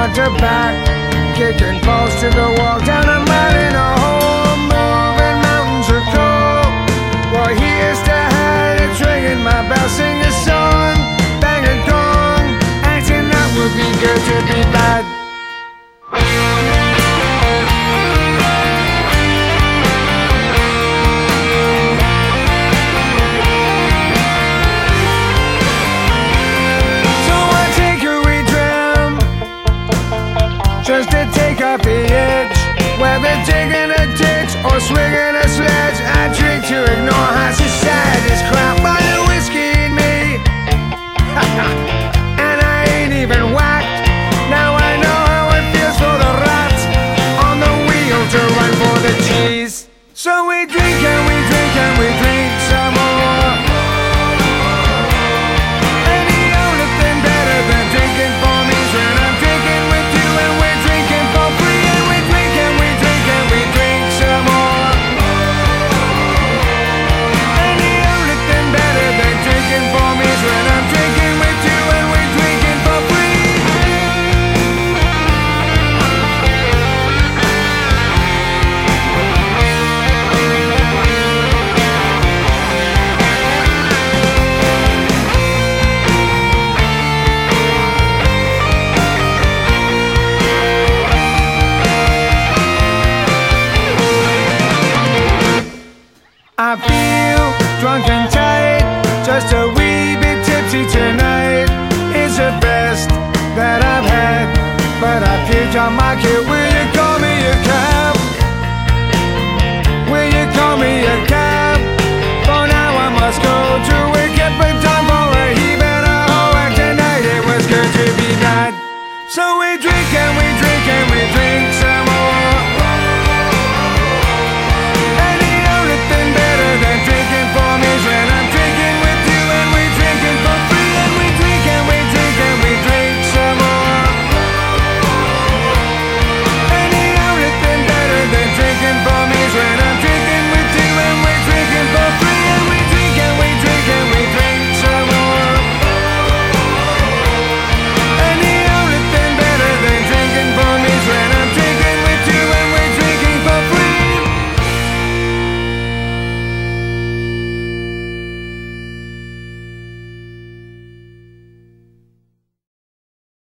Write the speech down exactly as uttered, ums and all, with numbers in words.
front to back, kicking balls to the wall, down a mile in a hole, moving mountains are cold. Well, here's to hide, ringing my bell, sing a song, bang a gong, acting that would be good to be bad. Just to take off the edge, whether digging a ditch or swinging a sledge, I drink to ignore high society's crap by the whiskey in me. And I ain't even whacked. Now I know how it feels for the rats on the wheel to run for the cheese. So we drink and we drink and we drink some more. And the only thing better than drinking for me is when I'm drinking with you and we're drinking for free. And we drink and we drink and we drink some more. And the only thing better than drinking for me is when I'm drinking with you and we're drinking for free. I feel drunk and tight, just a wee bit tipsy tonight. It's the best that I've had, but I puked on my cue